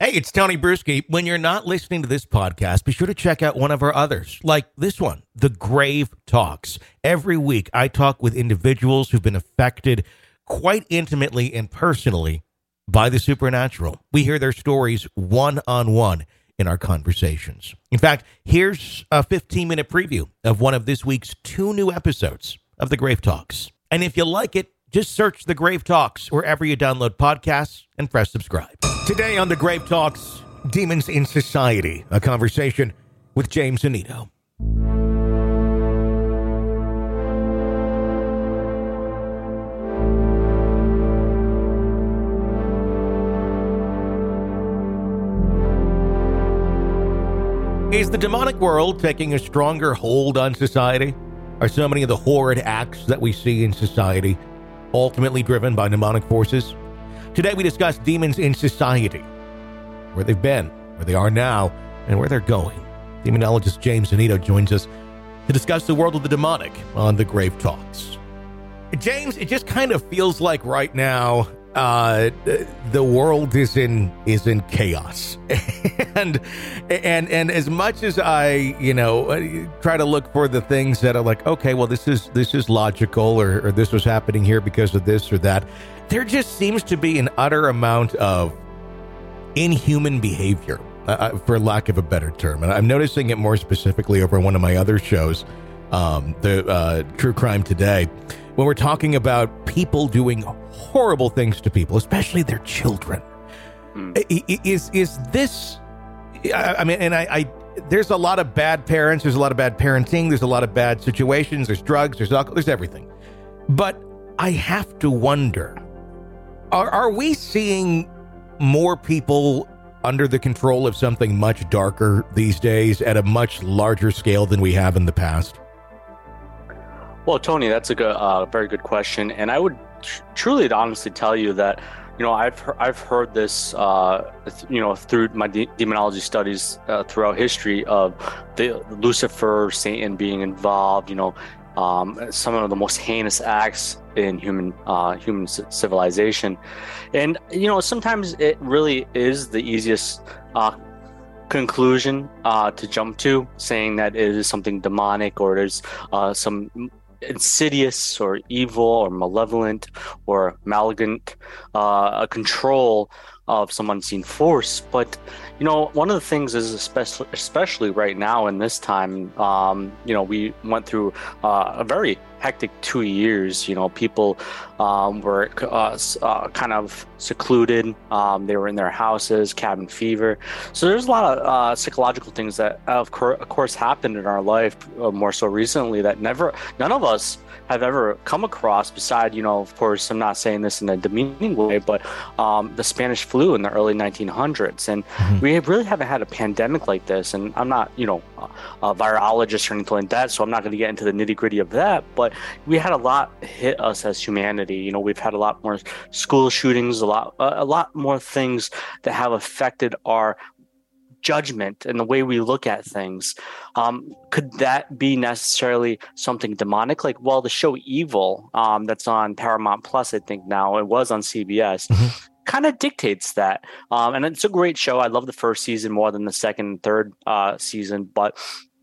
Hey, it's Tony Bruschi. When you're not listening to this podcast, be sure to check out one of our others, like this one, The Grave Talks. Every week, I talk with individuals who've been affected quite intimately and personally by the supernatural. We hear their stories one-on-one in our conversations. In fact, here's a 15-minute preview of one of this week's 2 new episodes of The Grave Talks. And if you like it, just search The Grave Talks wherever you download podcasts and press subscribe. Today on The Grave Talks, Demons in Society, a conversation with James Anito. Is the demonic world taking a stronger hold on society? Are so many of the horrid acts that we see in society ultimately driven by demonic forces? Today we discuss demons in society, where they've been, where they are now, and where they're going. Demonologist James Anito joins us to discuss the world of the demonic on The Grave Talks. James, it just kind of feels like right now the world is in chaos, and as much as I try to look for the things that are like, okay, well this is logical, or this was happening here because of this or that, there just seems to be an utter amount of inhuman behavior, for lack of a better term, and I'm noticing it more specifically over one of my other shows, the True Crime Today, when we're talking about people doing horrible things to people, especially their children. Is this? I mean, and there's a lot of bad parents. There's a lot of bad parenting. There's a lot of bad situations. There's drugs. There's alcohol. There's everything. But I have to wonder: Are we seeing more people under the control of something much darker these days at a much larger scale than we have in the past? Well, Tony, that's a very good question, and I would truly and honestly tell you that, I've heard this, through my demonology studies throughout history of the Lucifer, Satan being involved. Some of the most heinous acts in human civilization, and sometimes it really is the easiest conclusion to jump to, saying that it is something demonic, or there's some insidious or evil or malevolent or malignant a control of some unseen force. But one of the things is, especially right now in this time, we went through a very hectic 2 years. People were kind of secluded. They were in their houses, cabin fever. So there's a lot of psychological things that of course happened in our life, more so recently, that none of us have ever come across, beside, of course, I'm not saying this in a demeaning way, but the Spanish flu in the early 1900s. And we really haven't had a pandemic like this. And I'm not, a virologist or anything like that, so I'm not going to get into the nitty gritty of that. But we had a lot hit us as humanity. We've had a lot more school shootings, a lot more things that have affected our judgment and the way we look at things. Could that be necessarily something demonic? Like, well, the show Evil, that's on Paramount Plus, I think now, it was on CBS, kind of dictates that. And it's a great show. I love the first season more than the second and third season, but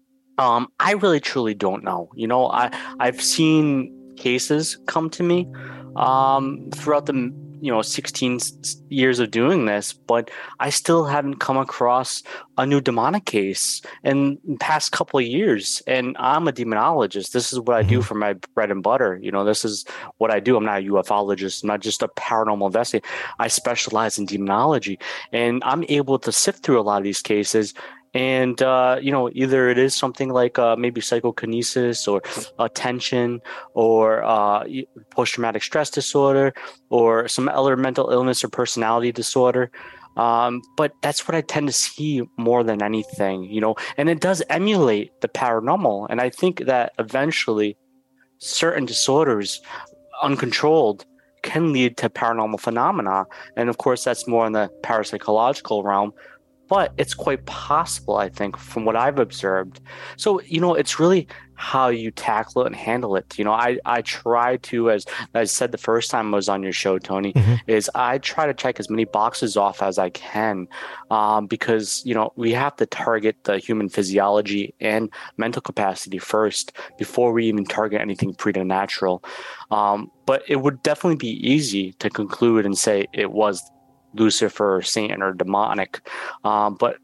I really truly don't know. I've seen cases come to me throughout the 16 years of doing this, but I still haven't come across a new demonic case in the past couple of years. And I'm a demonologist. This is what I do for my bread and butter. This is what I do. I'm not a ufologist. I'm not just a paranormal investigator. I specialize in demonology, and I'm able to sift through a lot of these cases. And, either it is something like maybe psychokinesis or attention, or post-traumatic stress disorder, or some other mental illness or personality disorder. But that's what I tend to see more than anything, and it does emulate the paranormal. And I think that eventually certain disorders, uncontrolled, can lead to paranormal phenomena. And of course, that's more in the parapsychological realm. but it's quite possible, I think, from what I've observed. So, it's really how you tackle it and handle it. I try to, as I said the first time I was on your show, Tony, is I try to check as many boxes off as I can, because, we have to target the human physiology and mental capacity first before we even target anything preternatural. But it would definitely be easy to conclude and say it was Lucifer or Satan or demonic, but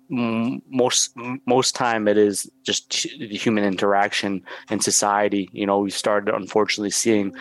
most time it is just the human interaction in society. We started unfortunately seeing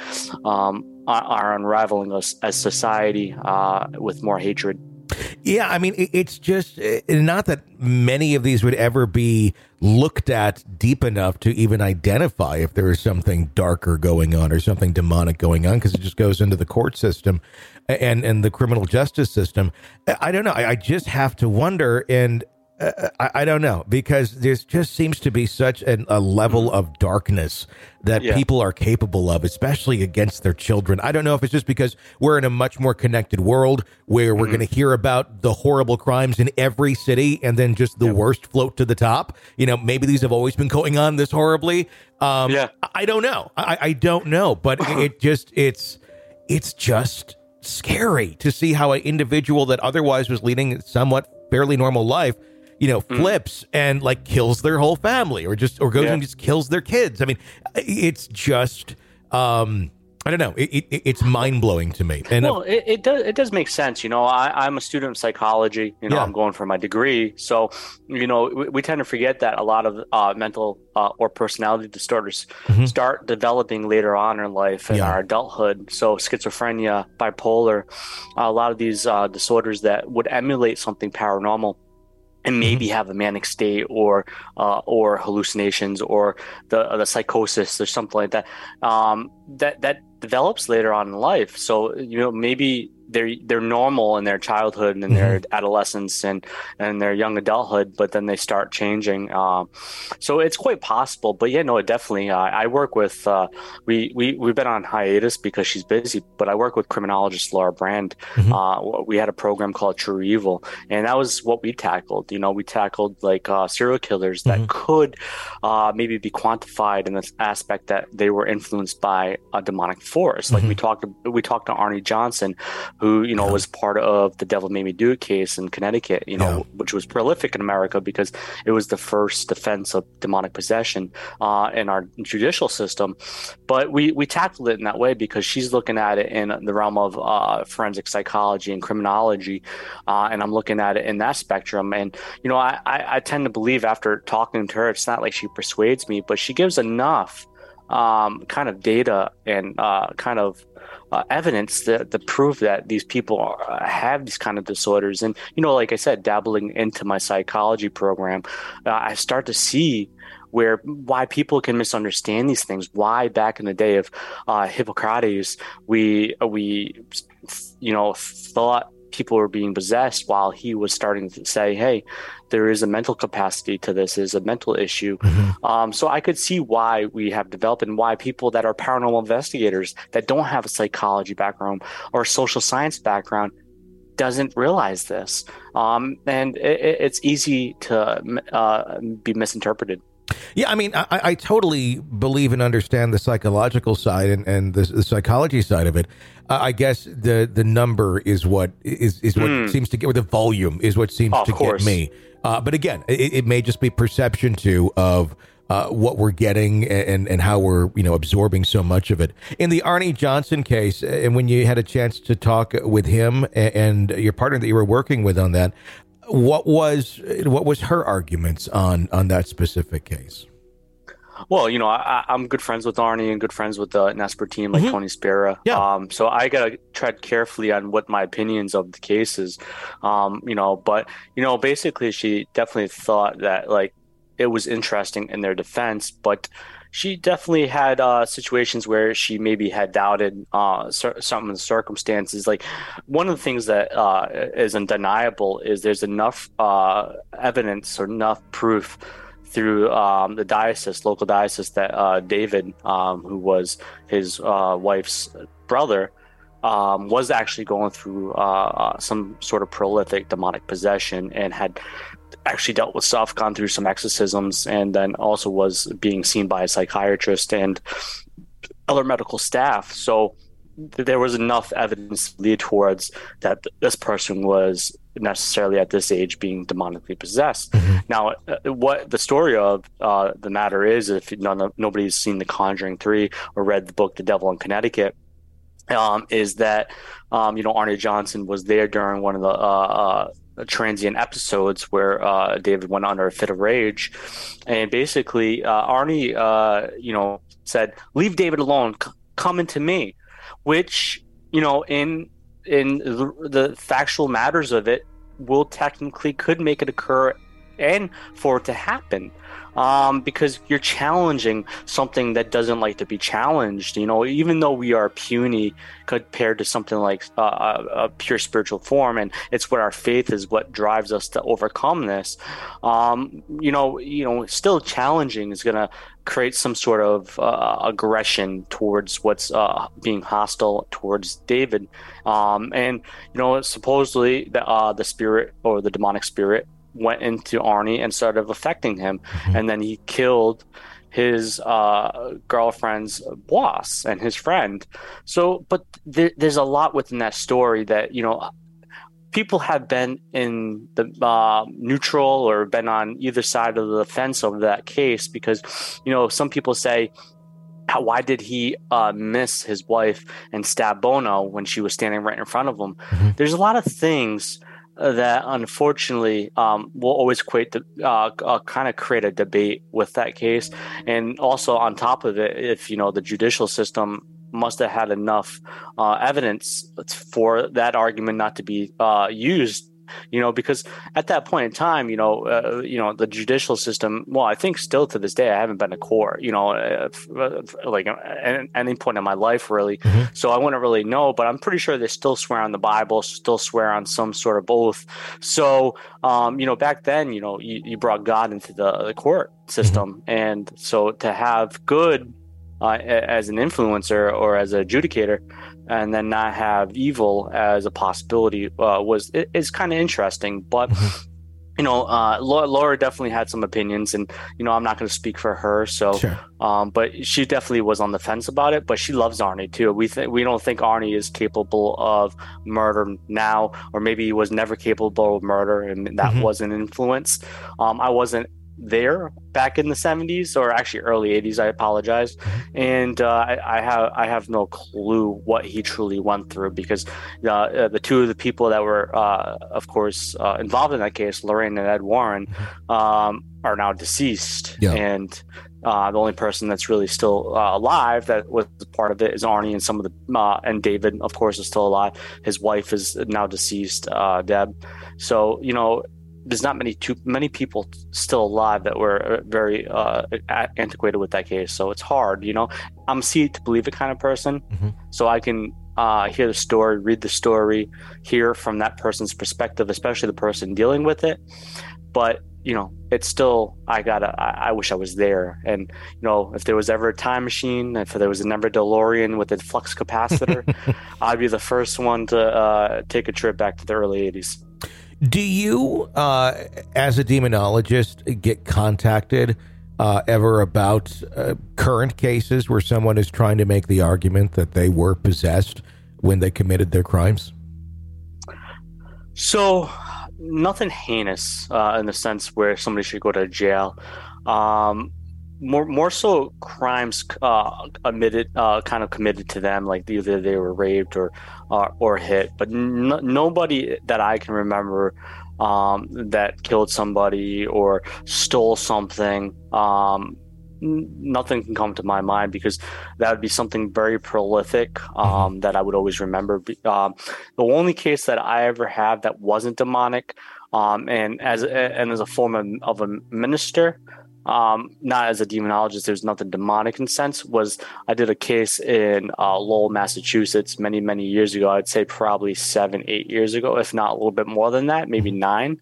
our unraveling us as society with more hatred. Yeah, I mean, it's just not that many of these would ever be looked at deep enough to even identify if there is something darker going on or something demonic going on, because it just goes into the court system and the criminal justice system. I don't know. I just have to wonder, and I don't know, because there just seems to be such a level of darkness that people are capable of, especially against their children. I don't know if it's just because we're in a much more connected world where we're going to hear about the horrible crimes in every city and then just the worst float to the top. Maybe these have always been going on this horribly. I don't know. I don't know, but it's just scary to see how an individual that otherwise was leading a somewhat fairly normal life flips and like kills their whole family or goes and just kills their kids. I mean, it's just, I don't know. It's mind blowing to me. And it does make sense. I'm a student of psychology, I'm going for my degree. So, we tend to forget that a lot of mental or personality disorders start developing later on in life in our adulthood. So schizophrenia, bipolar, a lot of these disorders that would emulate something paranormal and maybe have a manic state or hallucinations or the psychosis or something like that, that develops later on in life. So, maybe they're normal in their childhood and in their adolescence and their young adulthood, but then they start changing. So it's quite possible. But it definitely. I work with. We've been on hiatus because she's busy, but I work with criminologist Laura Brand. We had a program called True Evil, and that was what we tackled. We tackled like serial killers that could maybe be quantified in this aspect that they were influenced by a demonic force. Like we talked to Arnie Johnson, who was part of the Devil Made Me Do It case in Connecticut, which was prolific in America because it was the first defense of demonic possession in our judicial system. But we tackled it in that way because she's looking at it in the realm of forensic psychology and criminology, and I'm looking at it in that spectrum. And I tend to believe after talking to her, it's not like she persuades me, but she gives enough kind of data and kind of evidence to prove that these people have these kind of disorders. And, like I said, dabbling into my psychology program, I start to see why people can misunderstand these things. Why back in the day of Hippocrates, we thought people were being possessed while he was starting to say, hey, there is a mental capacity to this, is a mental issue. So I could see why we have developed and why people that are paranormal investigators that don't have a psychology background or a social science background doesn't realize this. And it's easy to be misinterpreted. Yeah, I mean, I totally believe and understand the psychological side and the psychology side of it. I guess the number is what what seems to get, or the volume is what seems to get me. But again, it may just be perception too of what we're getting and how we're absorbing so much of it. In the Arnie Johnson case, and when you had a chance to talk with him and your partner that you were working with on that, what was her arguments on that specific case? Well, I'm good friends with Arnie and good friends with the Nesper team, like Tony Spera. Yeah. So I gotta tread carefully on what my opinions of the case is. But basically, she definitely thought that like it was interesting in their defense, but she definitely had situations where she maybe had doubted some of the circumstances. Like one of the things that is undeniable is there's enough evidence or enough proof through the local diocese, that David, who was his wife's brother, was actually going through some sort of prolific demonic possession and had actually dealt with stuff, gone through some exorcisms, and then also was being seen by a psychiatrist and other medical staff. So there was enough evidence to lead towards that this person was necessarily at this age being demonically possessed. Mm-hmm. Now, what the story of the matter is, if nobody's seen The Conjuring 3 or read the book The Devil in Connecticut, is that Arnie Johnson was there during one of the transient episodes where David went under a fit of rage, and basically Arnie said, "Leave David alone, come into me," which in the factual matters of it could make it occur and for it to happen, because you're challenging something that doesn't like to be challenged. Even though we are puny compared to something like a pure spiritual form, and it's what our faith is, what drives us to overcome this. Still challenging is going to create some sort of aggression towards what's being hostile towards David, and supposedly the spirit or the demonic spirit went into Arnie and started affecting him. Mm-hmm. And then he killed his girlfriend's boss and his friend. So, but there's a lot within that story that, people have been in the neutral or been on either side of the fence over that case, because, some people say, why did he miss his wife and stab Bono when she was standing right in front of him? Mm-hmm. There's a lot of things that unfortunately will always create kind of create a debate with that case. And also on top of it, if the judicial system must have had enough evidence for that argument not to be used, because at that point in time, the judicial system, well, I think still to this day, I haven't been to court, like at any point in my life, really. Mm-hmm. So I wouldn't really know, but I'm pretty sure they still swear on the Bible, still swear on some sort of oath. So, back then, you brought God into the court system. Mm-hmm. And so to have good as an influencer or as an adjudicator, and then not have evil as a possibility is kind of interesting. But Laura definitely had some opinions, and I'm not going to speak for her. So, sure. But she definitely was on the fence about it. But she loves Arnie too. We don't think Arnie is capable of murder now, or maybe he was never capable of murder, and that was an influence. I wasn't there back in the 70s, or actually early 80s, I apologize, and I have no clue what he truly went through, because the two of the people that were of course involved in that case, Lorraine and Ed Warren, are now deceased. Yeah. And the only person that's really still alive that was part of it is Arnie, and some of the and David, of course, is still alive. His wife is now deceased, Deb. So there's not many people still alive that were very antiquated with that case. So it's hard, I'm a see it to believe it kind of person. Mm-hmm. So I can hear the story, read the story, hear from that person's perspective, especially the person dealing with it. But, it's still, I wish I was there. And, if there was ever a time machine, if there was a number DeLorean with a flux capacitor, I'd be the first one to take a trip back to the early 80s. Do you, as a demonologist, get contacted ever about current cases where someone is trying to make the argument that they were possessed when they committed their crimes? So, nothing heinous in the sense where somebody should go to jail. More so crimes committed to them, like either they were raped or hit, but nobody that I can remember that killed somebody or stole something. Nothing can come to my mind, because that would be something very prolific that I would always remember. The only case that I ever had that wasn't demonic, and as a form of a minister, not as a demonologist, there's nothing demonic in sense, was I did a case in Lowell, Massachusetts many, many years ago. I'd say probably 7-8 years ago, if not a little bit more than that, maybe 9.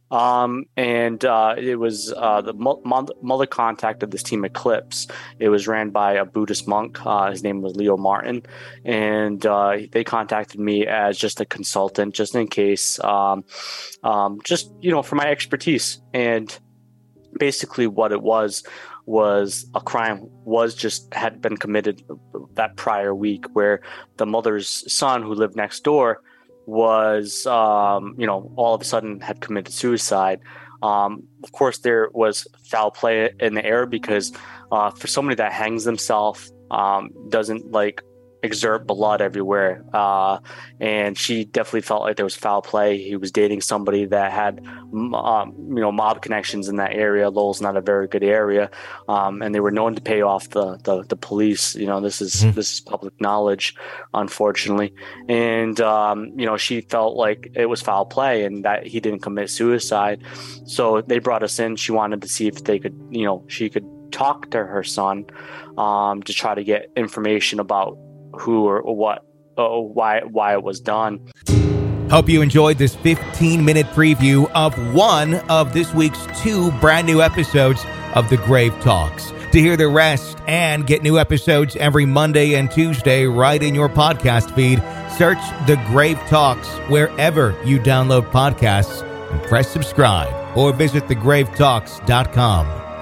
It was the mother contacted this team Eclipse. It was ran by a Buddhist monk. His name was Leo Martin, and they contacted me as just a consultant, just in case, just for my expertise. And basically, what it was a crime had been committed that prior week, where the mother's son, who lived next door, was all of a sudden had committed suicide. Of course, there was foul play in the air, because for somebody that hangs themselves, doesn't exert blood everywhere, and she definitely felt like there was foul play. He was dating somebody that had mob connections in that area. Lowell's not a very good area, and they were known to pay off the police. This is public knowledge, unfortunately. And she felt like it was foul play and that he didn't commit suicide. So they brought us in. She wanted to see if they could, she could talk to her son, to try to get information about who or what, why it was done. Hope you enjoyed this 15-minute preview of one of this week's 2 brand new episodes of The Grave Talks. To hear the rest and get new episodes every Monday and Tuesday right in your podcast feed, search The Grave Talks wherever you download podcasts and press subscribe, or visit thegravetalks.com.